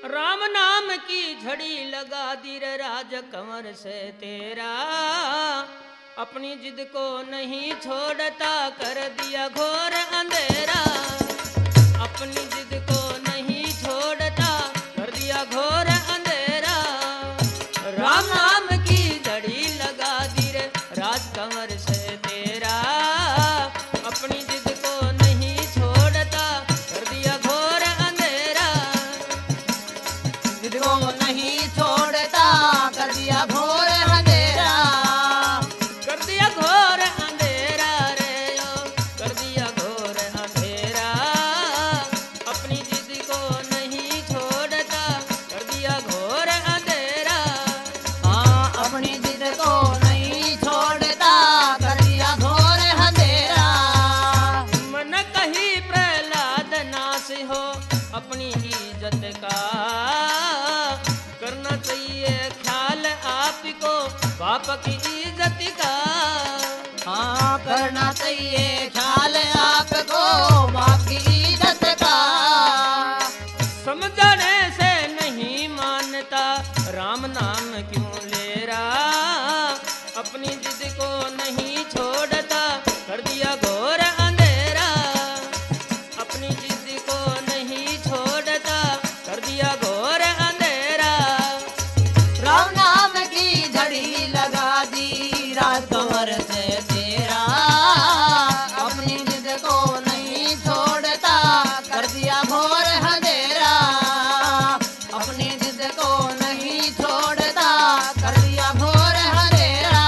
राम नाम की झड़ी लगा दी रे राज कंवर से तेरा, अपनी जिद को नहीं छोड़ता कर दिया घोर अंधेरा, अपनी जिद को नहीं छोड़ता कर दिया घोर अंधेरा। राम नाम की झड़ी लगा दी रे राज कंवर से तेरा, अपनी जिद को नहीं छोड़ता कर दिया घोर अंधेरा, जिद को नहीं छोड़ता कर दिया घोर अंधेरा, कर दिया घोर अंधेरा रे ओ, कर दिया घोर अंधेरा, अपनी जिद को नहीं छोड़ता कर दिया घोर अंधेरा। हाँ अपनी जिद को नहीं छोड़ता कर दिया घोर अंधेरा। मन कही प्रहलाद नाश हो अपनी इज्जत का, करना चाहिए ख्याल आपको बाप की इज्जत का। हाँ करना चाहिए ख्याल आपको बाप की इज्जत का। समझने से नहीं मानता राम नाम क्यों ले रहा, अपनी जिद को नहीं छोड़ता कर दिया घोर अंधेरा, अपनी जिद को नहीं छोड़ता कर दिया घोर अंधेरा। राम नाम की झड़ी लगा दी राज कंवर से तेरा, अपनी जिद को नहीं छोड़ता कर दिया घोर अंधेरा, अपनी जिद को नहीं छोड़ता कर दिया घोर अंधेरा।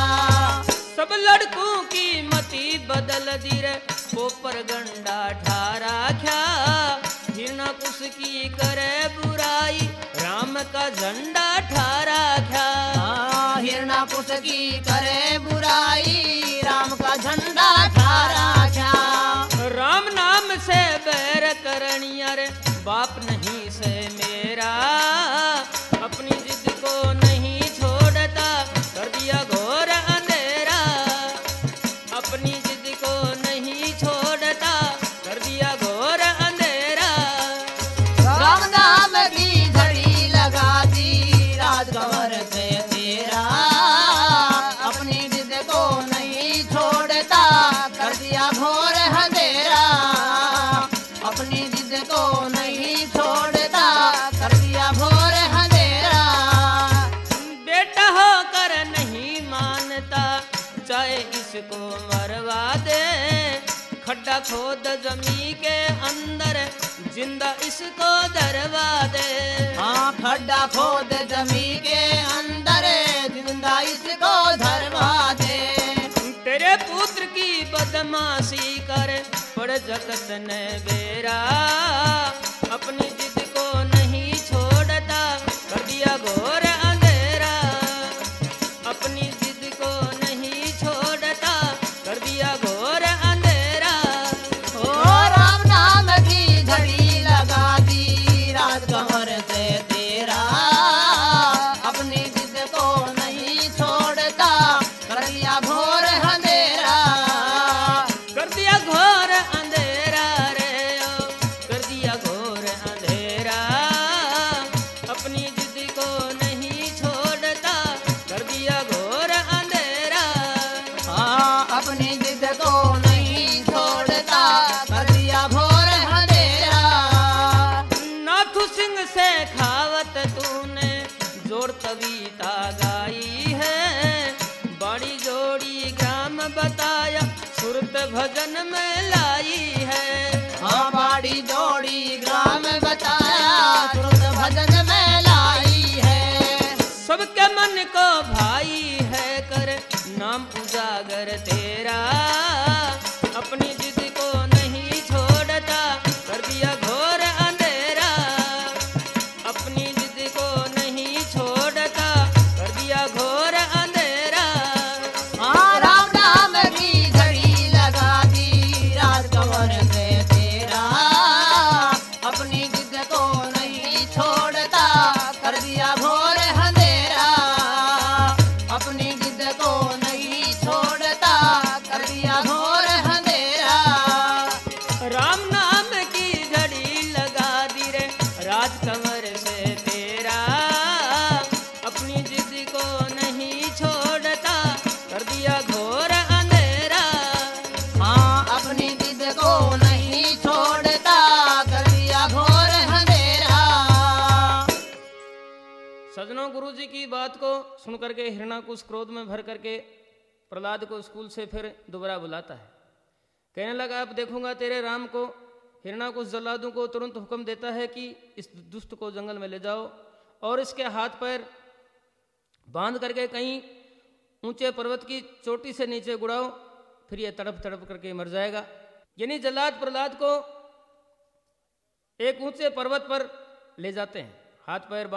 सब लड़कों की मति बदल दी रे पोपर गंडा ठारा ख्या, हिरना कुश की करे बुराई राम का झंडा ठारा ख्या। हाँ हिरणाकुश की करे बुराई राम का झंडा ठारा क्या। राम नाम से बैर करनिया रे बाप नहीं से मेरा, अपनी जिद को नहीं छोड़ता कर दिया घोर अंधेरा, अपनी जिद को नहीं छोड़ता कर दिया घोर अंधेरा। राम नाम की झड़ी लगा दी राज कंवर से तेरा, अपनी जिद को नहीं छोड़ता कर दिया घोर अंधेरा, अपनी जिद को नहीं छोड़ता कर दिया घोर अंधेरा। बेटा होकर नहीं मानता चाहे इसको मरवा दे, खड्डा खोद जमी के अंदर जिंदा इसको दरवा दे। हाँ खड्डा खोद जमी के अंदर जिंदा इसको धरवा दे। तेरे पुत्र की बदमाशी कर पड़ जगत ने बेरा, अपनी जिद को नहीं छोड़ता कर दिया घोर अंधेरा, अपनी जिद को नहीं छोड़ता कर दिया घोर अंधेरा। ओ राम नाम की झड़ी लगा दी राज कंवर से तेरा, अपनी जिद को नहीं छोड़ता कर दिया घोर अंधेरा, कर दिया घोर अंधेरा रे ओ, कर दिया घोर अंधेरा, अपनी जिद को नहीं छोड़ता कर दिया घोर अंधेरा। हाँ अपनी जिद को नहीं छोड़ता कर दिया घोर अंधेरा। नाथू सिंह से खावत तूने जोड़ कविता गाई है, बड़ी जोड़ी ग्राम बताया सुरत भजन में लाई है। हाँ बाड़ी जोड़ी ग्राम बताया श्रुत भजन में लाई है। सबके मन को भाई है कर नाम उजागर तेरा, अपनी जिद को नहीं छोड़ता कर दिया घोर अंधेरा, अपनी जिद को नहीं छोड़ता कर दिया घोर अंधेरा। हाँ राम नाम की झड़ी लगा दी राज कंवर से तेरा, अपनी जिद को नहीं छोड़ता कर दिया घोर अंधेरा, अपनी जिद को नहीं छोड़ता कर दिया घोर अंधेरा। राम नाम की झड़ी लगा दी रे राज कंवर से दोनों गुरुजी की बात को सुन करके हिरणाकुश क्रोध में भर करके प्रहलाद को स्कूल से फिर दोबारा बुलाता है। कहने लगा अब देखूंगा तेरे राम को। हिरणाकुश जल्लादों को तुरंत हुक्म देता है कि इस दुष्ट को जंगल में ले जाओ और इसके हाथ पैर बांध करके कहीं ऊंचे पर्वत की चोटी से नीचे गुड़ाओ, फिर ये तड़प तड़प करके मर जाएगा। यानी जल्लाद प्रहलाद को एक ऊंचे पर्वत पर ले जाते हैं, हाथ पैर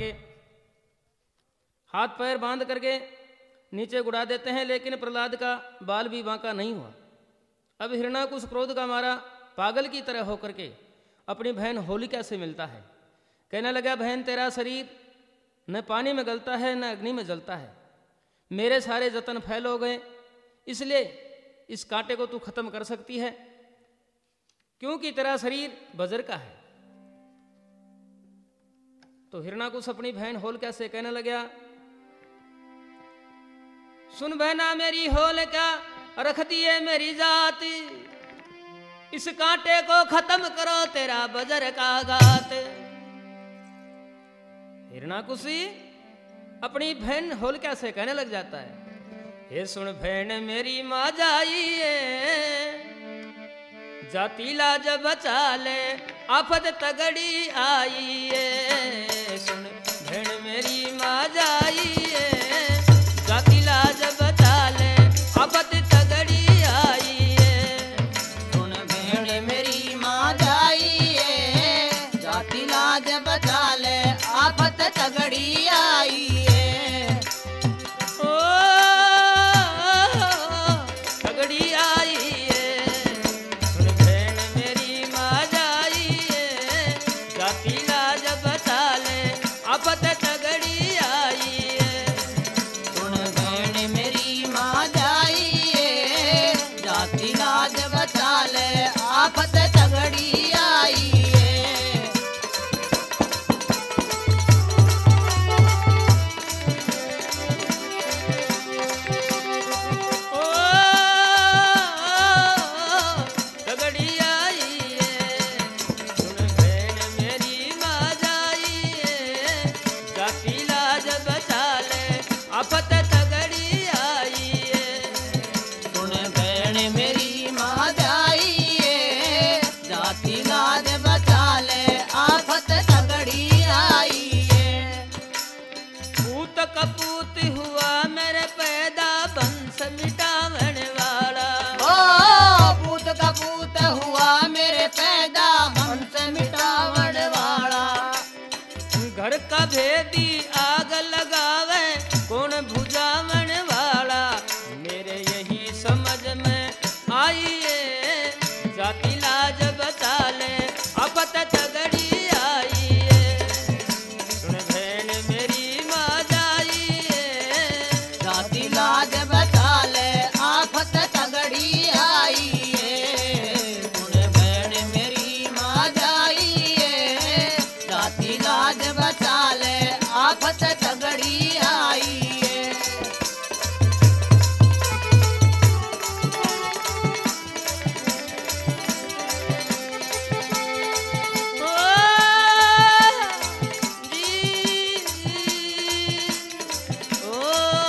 बांध करके नीचे गुड़ा देते हैं, लेकिन प्रहलाद का बाल भी बांका नहीं हुआ। अब हिरणाकुश क्रोध का मारा पागल की तरह होकर के अपनी बहन होलिका से मिलता है। कहने लगा बहन तेरा शरीर न पानी में गलता है न अग्नि में जलता है, मेरे सारे जतन फैल हो गए, इसलिए इस कांटे को तू खत्म कर सकती है क्योंकि तेरा शरीर वज्र का है। तो हिरणाकुश अपनी बहन होलिका से कहने लगा सुन बहना मेरी होलिका रख दिए मेरी जात, इस कांटे को खत्म करो तेरा वज्र का घात। हिरणाकुशी अपनी बहन होलिका से कहने लग जाता है हे सुन बहन मेरी माँ जाइए, जाति लाज बचा ले आफत तगड़ी आई है। सुन बहन मेरी माँ जाइए, जाति लाज बचा ले आफत तगड़ी आई है। सुन बहन मेरी माँ जाइए, जाति लाज बचा ले आफत तगड़ी आई है। ओ तगड़ी आई है। सुन बहन मेरी माँ जाइए, जाति लाज बचा ले आफत तगड़ी आई है। सुन बहन मेरी माँ जाइए, जाति लाज बचा ले आफत तगड़ी आई है। ओ तगड़ी आई है। सुन बहन मेरी माँ जाइए, जाति लाज बचा ले आफत तगड़ी आई है। सुन बहन मेरी माँ जाइए, जाति लाज बचा ले आफत तगड़ी आई है। पूत कपूत हुआ मेरे पैदा वंश मिटावन वाला। ओ पूत कपूत हुआ मेरे पैदा वंश मिटावण वाला। घर का भेदी आग लगावे कौन बुझावन वाला। मेरे यही समझ में आइए, जाति लाज बचा ले आफत तगड़ी आई है। सुन बहन मेरी माँ जाइए, जाति लाज बचा ले आफत तगड़ी आई है। सुन बहन मेरी माँ जाइए, जाति लाज बचा ले आफत तगड़ी आई है। ओ जी ओ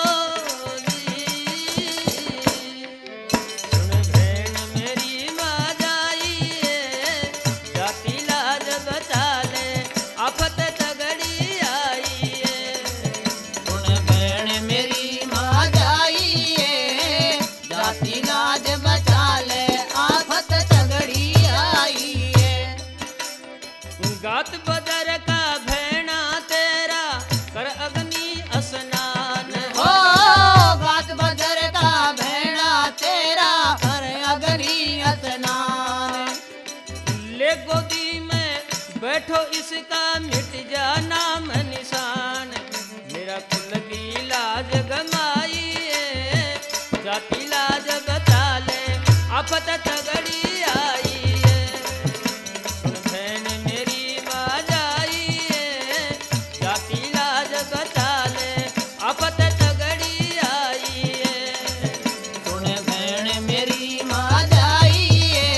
जी। सुन बहन मेरी माँ जाइए, जाति लाज बचा ले आफत तगड़ी आई है। सुन बहन मेरी माँ जाइए, जाति लाज बचा ले आफत तगड़ी आई है। गात बदर का भेना तेरा कर अग्नि स्नान। हो गात बदर का भेड़ा तेरा कर अग्नि स्नान। ले गोदी में बैठो इसका मिट जा नाम निशान। मेरा कुल की लाज गमाइए, जाति लाज बचा ले आफत तगड़ी आई है। सुन बहन मेरी माँ जाइए, जाति लाज बचा ले आफत तगड़ी आई है। सुन बहन मेरी माँ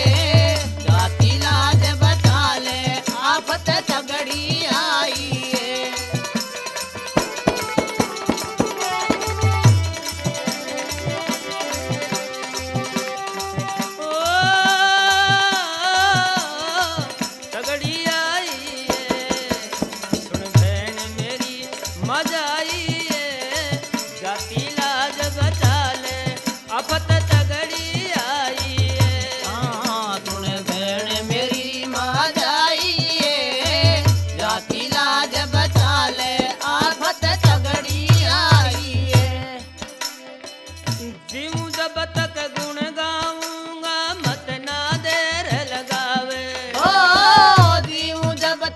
जाइए, जाति लाज बचा ले आफत तगड़ी आई है।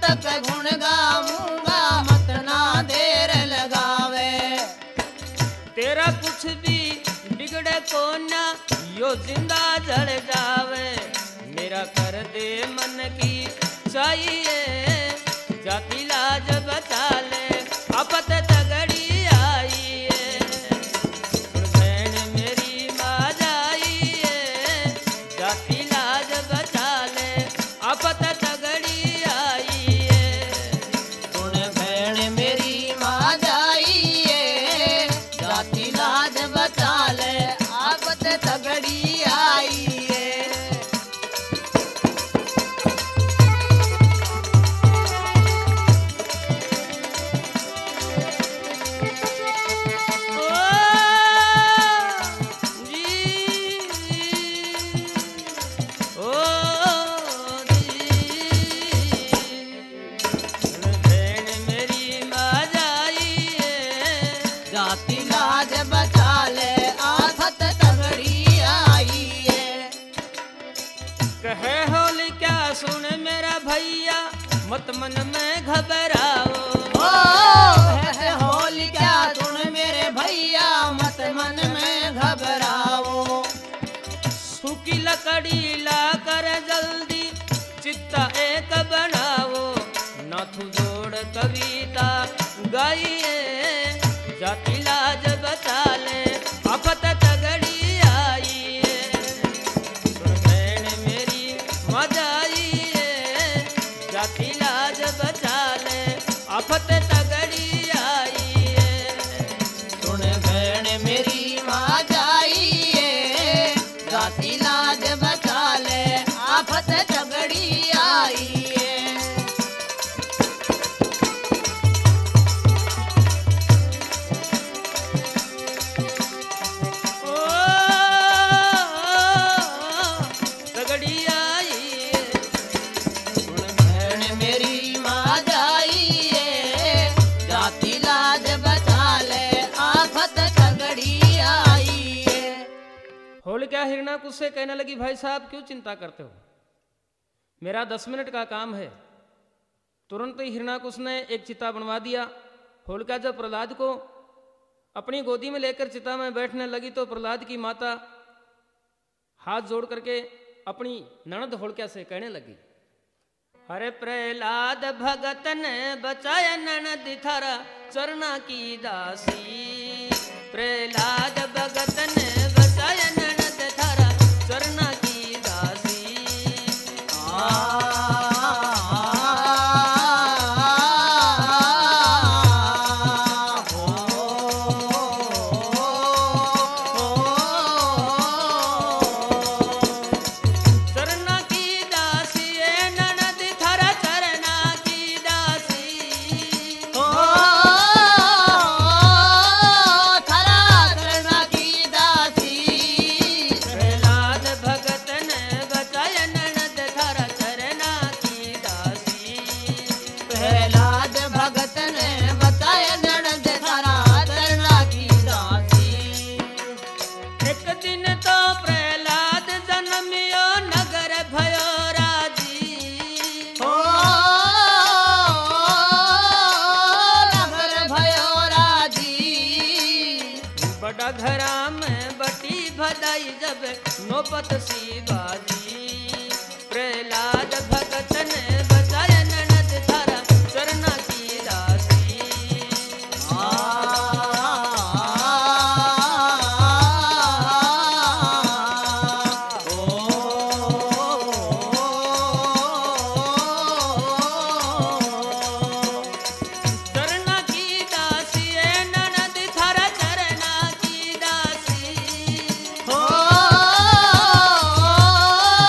तक गुण गाऊंगा मत ना देर लगावे। तेरा कुछ भी बिगड़े को ना यो जिंदा जल जावे। मेरा कर दे मन की चाहिए जाति लाज बचा ले आफत तगड़ी आई है। बहन मेरी माँ जाई है जाति लाज बचा ले आफत तगड़ी आई है। सुन बहन मेरी माँ जाइए जाति लाज बचा ले आफत तगड़ी आई है। जाति लाज बचा ले आफत तगड़ी आई है। कहे होली क्या सुन मेरा भैया मत मन में घबराओ। है होली क्या सुन मेरे भैया मत मन में घबराओ। सूखी लकड़ी ला कर जल्दी चित्ता एक बनाओ। नाथू जोड़ कविता गाइए जाति लाज बचा ले आफत तगड़ी आई है। सुन बहन मेरी मजा आई है जाति लाज बचा ले आफत तगड़ी आई है। सुन बहन मेरी माँ जाइए जाति लाज बचा ले आफत तगड़ी आई है। तगड़ी आई है। सुन बहन मेरी माँ जाइए जाति लाज बचा ले आफत तगड़ी आई है। होलिका हिरणाकुश से कहने लगी भाई साहब क्यों चिंता करते हो, मेरा 10 मिनट का काम है। तुरंत ही हिरणाकुश ने एक चिता बनवा दिया। होलिका जब प्रहलाद को अपनी गोदी में लेकर चिता में बैठने लगी तो प्रहलाद की माता हाथ जोड़ करके अपनी ननद होलिका से कहने लगी, अरे प्रहलाद भगत ने बचाया ननद थारा चरना की दासी। प्रहलाद भगत ने बचाया ननद थारा चरना की दासी। चरना की दासी ए ननद थारा चरना की दासी। थरा चरना की दासी। प्रहलाद भगत ने बचाया ननद थारा चरना की दासी। प्रहलाद भगत ने बताया ननद थारा चरना की दासी। एक दिन तो प्रहलाद जन्मियो नगर भयो राजी। ओ नगर भयो राजी। बड़ा घरा में बटी भदाई जब नौबत सी बाजी। प्रहलाद भगत ने बचाया ननद थारा चरना की दासी। चरना की दासी ए ननद थारा चरना की दासी। ओ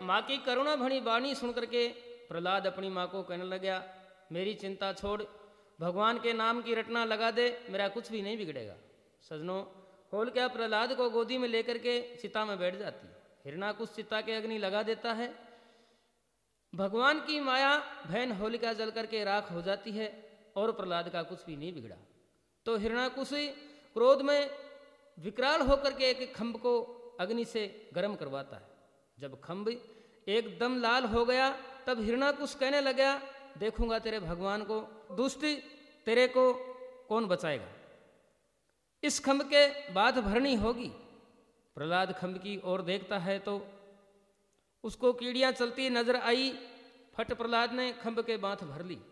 माँ की करुणा भरी वाणी सुन करके प्रहलाद अपनी माँ को कहने लगा, मेरी चिंता छोड़, भगवान के नाम की रटना लगा दे, मेरा कुछ भी नहीं बिगड़ेगा। सजनों, होलिका प्रहलाद को गोदी में लेकर के चिता में बैठ जाती है। हिरणाकुश चिता के अग्नि लगा देता है। भगवान की माया बहन होलिका जल करके राख हो जाती है और प्रहलाद का कुछ भी नहीं बिगड़ा। तो हिरणाकुश क्रोध में विकराल होकर के एक खंभ को अग्नि से गर्म करवाता है। जब खंभ एकदम लाल हो गया तब हिरणाकुश कहने लगा, देखूंगा तेरे भगवान को, दुष्ट तेरे को कौन बचाएगा, इस खंभ के बात भरनी होगी। प्रहलाद खंभ की ओर देखता है तो उसको कीड़ियां चलती नजर आई। फट प्रहलाद ने खंभ के बात भर ली।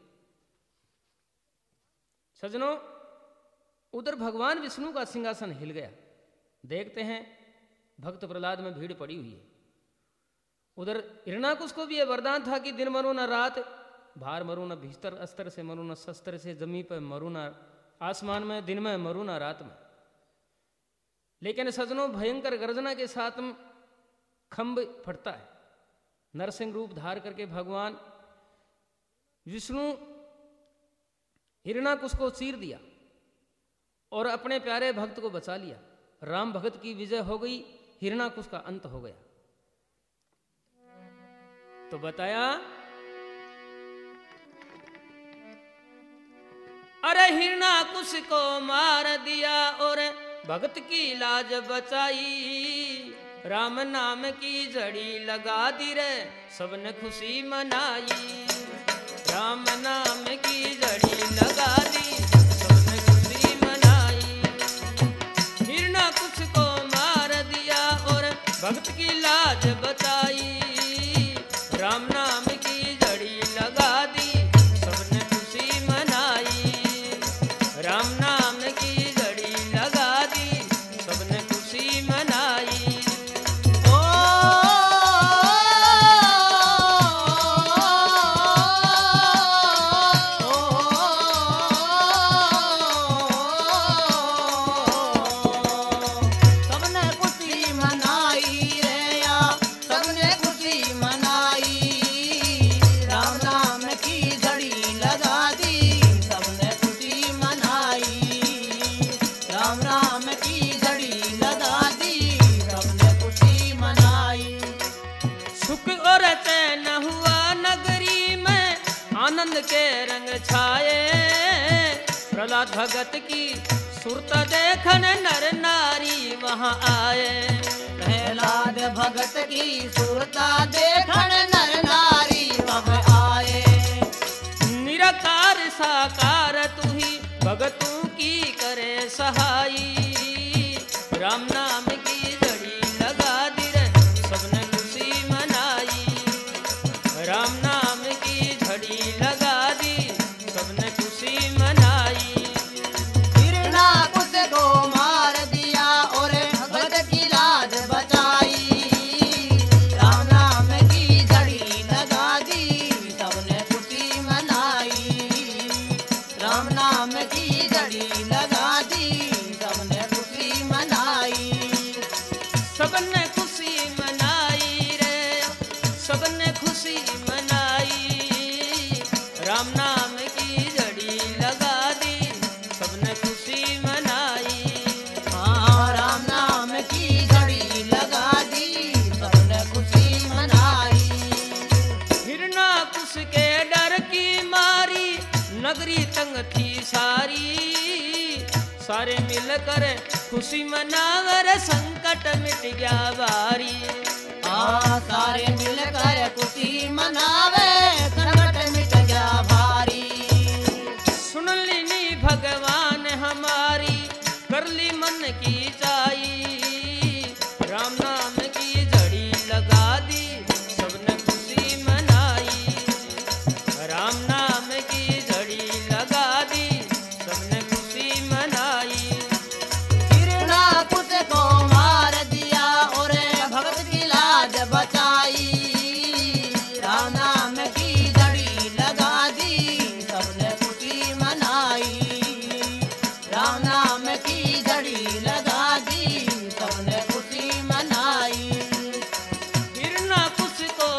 सजनों, उधर भगवान विष्णु का सिंहासन हिल गया। देखते हैं भक्त प्रहलाद में भीड़ पड़ी हुई है। उधर हिरणाकुश को भी यह वरदान था कि दिन मरो न रात, बाहर मरू न भीतर, अस्त्र से मरू न शस्त्र से, जमीन पर मरू न आसमान में, दिन में मरू न रात में। लेकिन सजनों, भयंकर गर्जना के साथ खंभ फटता है। नरसिंह रूप धार करके भगवान विष्णु हिरणाकुश को चीर दिया और अपने प्यारे भक्त को बचा लिया। राम भक्त की विजय हो गई, हिरणाकुश का अंत हो गया। तो बताया, अरे हिरणाकुश को मार दिया और भक्त की लाज बचाई, राम नाम की जड़ी लगा दी रे सबने खुशी मनाई। राम नाम की जड़ी लगा दी सबने खुशी मनाई। हिरणाकुश को मार दिया और भक्त की लाज बचाई, राम नाम की जड़ी लगा दी सबने खुशी मनाई। राम नाम की जड़ी लगा दी सबने खुशी मनाई। ओ सबने खुशी मनाई रे या सबने खुशी मनाई। राम नाम की झड़ी लगा दी सबने खुशी मनाई। राम नाम की झड़ी लगा दी सबने खुशी मनाई। सुख और चैन हुआ नगरी में, आनंद के रंग छाए। प्रहलाद भगत की सुरत देखन नर नारी वहां आए। प्रहलाद भगत की सुरता देखन नर नारी वह आए। निराकार साकार तू ही भगतों की करे सहाई। राम नाम की जड़ी लगा दी रे सबने खुशी मनाई। राम नाम की झड़ी लगा दी सबने खुशी मनाई। हिरणाकुश को मार दिया और भगत की लाज बचाई। राम नाम की झड़ी लगा दी सबने खुशी मनाई। राम नाम की झड़ी लगा दी सबने खुशी मनाई। सबने खुशी मनाई रे सबने खुशी मनाई। राम नाम की जड़ी लगा दी सबने खुशी मनाई। हाँ, राम नाम की झड़ी लगा दी सबने खुशी मनाई। हिरणाकुश के डर की मारी नगरी तंग थी सारी। सारे मिलकर खुशी मनावर संकट मिट गया बारी। सारे मिलकर खुशी मनावे संकट मिट गया भारी। सुन लीनी भगवान हमारी कर ली मन की चाई। राम नाम की जड़ी लगा दी सबने खुशी मनाई। राम नाम की जड़ी लगा दी सबने खुशी मनाई। हिरणाकुश को मार दिया और भगत की लाज बचाई। राम नाम की झड़ी लगा दी सबने खुशी मनाई। राम नाम की झड़ी लगा दी सबने खुशी मनाई। हिरणाकुश को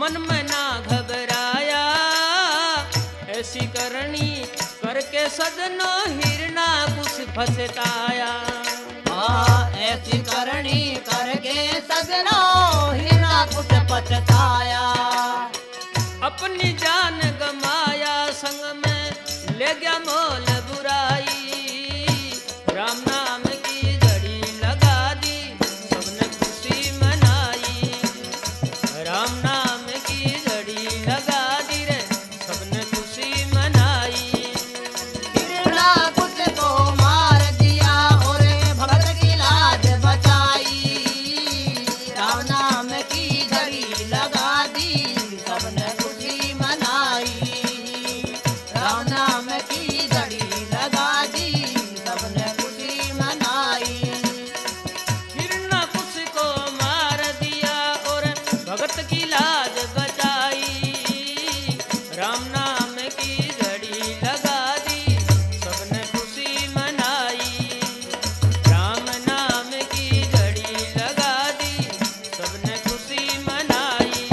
मन में ना घबराया। ऐसी करनी करके सजनो हिरना कुछ फसताया। ऐसी करनी करके सजनो हिरना कुछ पछताया। अपनी जान गमाया संग में ले गया मोल बुराई। राम नाम की झड़ी लगा दी सबने खुशी मनाई। राम नाम की झड़ी लगा दी रे सबने खुशी मनाई। हिरना कुछ को मार दिया और भगत की लाज बचाई। राम नाम की झड़ी लगा दी सबने खुशी मनाई। राम नाम की झड़ी लगा दी सबने खुशी मनाई। हिरना कुछ को मार दिया और भगत की लाज बचाई। राम नाम की झड़ी लगा दी सबने खुशी मनाई। राम नाम की झड़ी लगा दी सबने खुशी मनाई।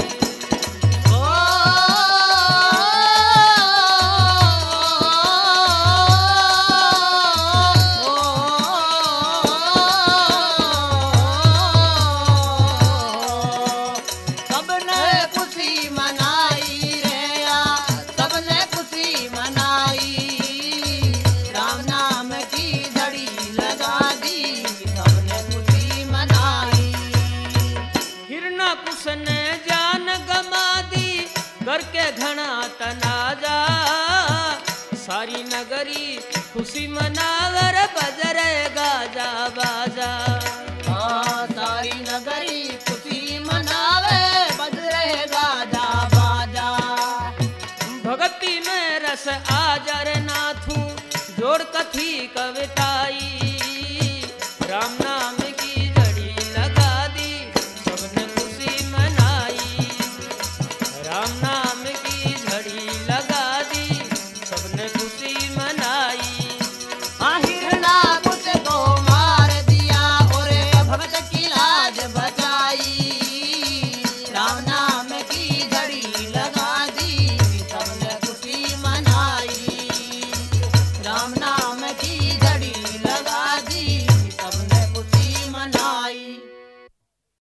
सबने खुशी मनाई रे या सबने खुशी मनाई। राम नाम की झड़ी लगा दी सबने खुशी मनाई। हिरना कुछ ने जान गमा दी करके घना तनाजा। सारी नगरी खुशी मनावर बजरे गाजा बाजा। सारी नगरी खुशी मनावे बज रहे गाजा बाजा। भगती में रस आजर नाथू जोड़ कथी कविताई। राम नाम की झड़ी लगा दी सबने खुशी मनाई। राम नाम की झड़ी लगा दी सबने खुशी